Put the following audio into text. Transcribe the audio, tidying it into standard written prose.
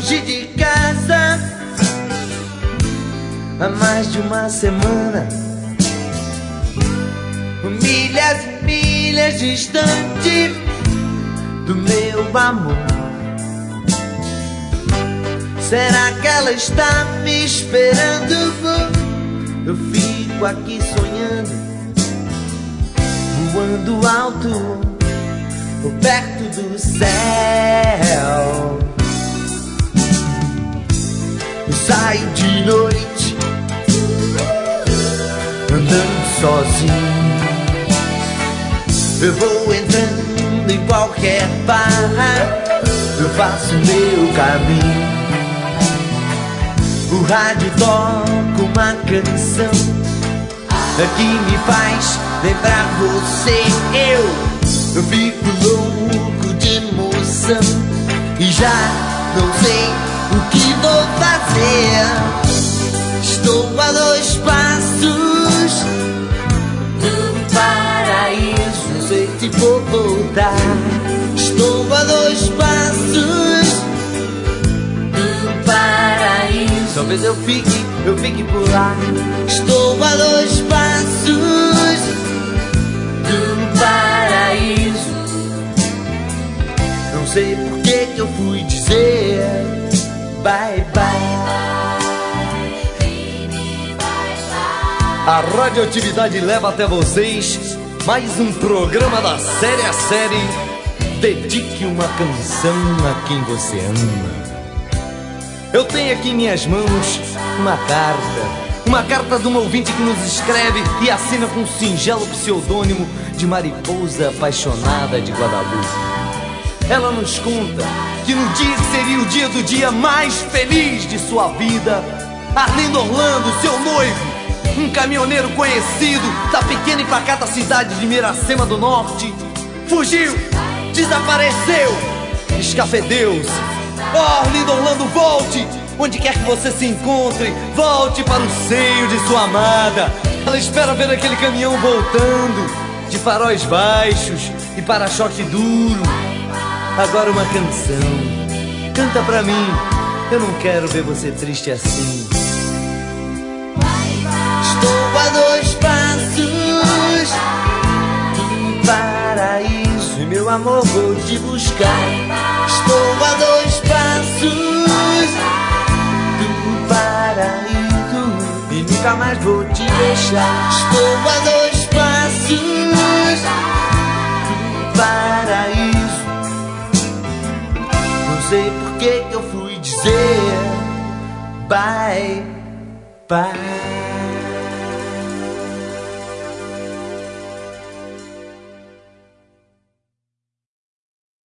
fugi de casa há mais de uma semana, milhas e milhas distante do meu amor. Será que ela está me esperando? Eu fico aqui sonhando, voando alto, perto do céu. Eu saio de noite, andando sozinho. Eu vou entrando em qualquer barra, eu faço meu caminho. O rádio toca uma canção que me faz lembrar você. Eu fico louco de emoção e já não sei o que vou fazer. Estou a 2 passos do paraíso, não sei se vou voltar. Estou a 2 passos do paraíso, talvez eu fique por lá. Estou a 2 passos do paraíso. Não sei por que eu fui dizer bye bye. A radioatividade leva até vocês mais um programa da série a série. Dedique uma canção a quem você ama. Eu tenho aqui em minhas mãos uma carta de um ouvinte que nos escreve e assina com um singelo pseudônimo de Mariposa Apaixonada de Guadalupe. Ela nos conta que no dia que seria o dia mais feliz de sua vida, Arlindo Orlando, seu noivo, um caminhoneiro conhecido da pequena e pacata cidade de Miracema do Norte, fugiu, desapareceu, escafedeu-se. Oh, Arlindo Orlando, volte! Onde quer que você se encontre, volte para o seio de sua amada. Ela espera ver aquele caminhão voltando, de faróis baixos e para-choque duro. Agora uma canção, canta pra mim, eu não quero ver você triste assim. Estou a 2 passos do paraíso e meu amor vou te buscar. Estou a 2 passos do paraíso e nunca mais vou te deixar. Estou a 2 passos do paraíso. Não sei por que eu fui dizer bye bye.